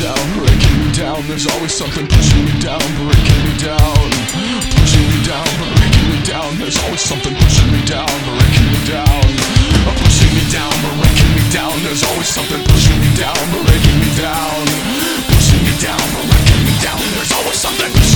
down, breaking me down. There's always something pushing me down, breaking me down. Pushing me down, breaking me down. There's always something pushing me down, breaking me down. Pushing me down, breaking me down. There's always something pushing me down, breaking me down. Pushing me down, breaking me down. There's always something pushing me down.